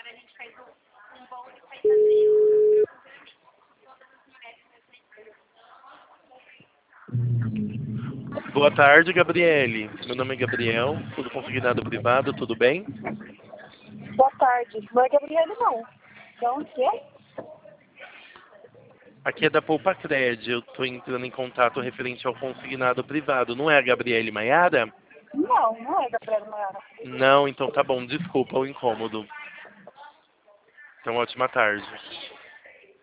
Boa tarde, Gabriele. Meu nome é Gabriel, tudo consignado privado, tudo bem? Boa tarde. Não é Gabriele, não. Então, o quê? Aqui é da Poupa Cred, eu estou entrando em contato referente ao consignado privado. Não é a Gabriele Maiara? Não, não é Gabriele Maiara. Não, então tá bom, desculpa o incômodo. Então, ótima tarde.